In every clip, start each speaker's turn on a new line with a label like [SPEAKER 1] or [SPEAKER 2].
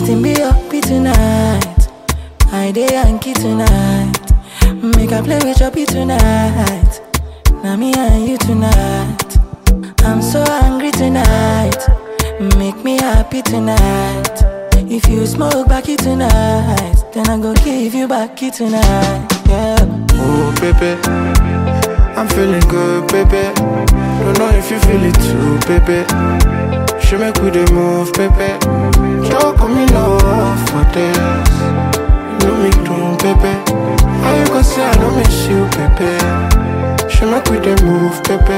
[SPEAKER 1] Waiting be up tonight. I dey Yankee tonight. Make I play with your tonight. Now me and you tonight. I'm so angry tonight. Make me happy tonight. If you smoke backy tonight, then I go give you backy tonight. Yeah.
[SPEAKER 2] Oh baby, I'm feeling good, baby. Don't know if you feel it too, baby. She make we dey move, baby. Don't call me love for this. You know me too, baby. How you gonna say I don't miss you, baby? She make we dey move, baby.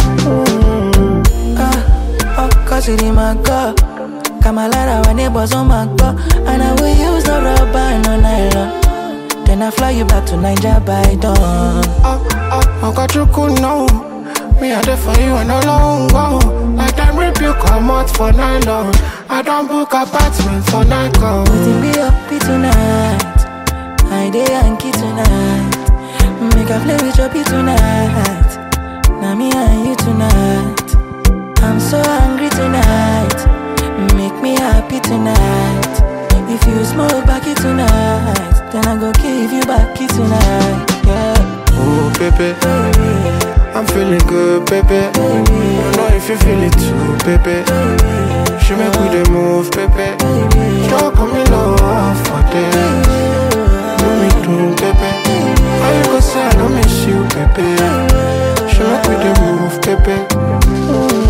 [SPEAKER 1] Cause it in my car. Kamalara when neighbors on my car. And I will use the rubber no nylon. Then I fly you back to Niger by dawn.
[SPEAKER 2] I got you cool now. Me I there for you and alone go. Like time rip you come out for nylon. I don't book apartment for night call.
[SPEAKER 1] Waiting be up tonight. I dey Yankee tonight. Make I play with your tonight. Now me and you tonight. I'm so angry tonight. Make me happy tonight. If you smoke backy tonight, then I go give you backy tonight. Yeah.
[SPEAKER 2] Oh baby, I'm feeling good, baby. Don't know if you feel it too, baby. She make we dey move, baby. Don't call me love for this. Do me too, baby. How you gonna say I don't miss you, baby? She make we dey move, baby.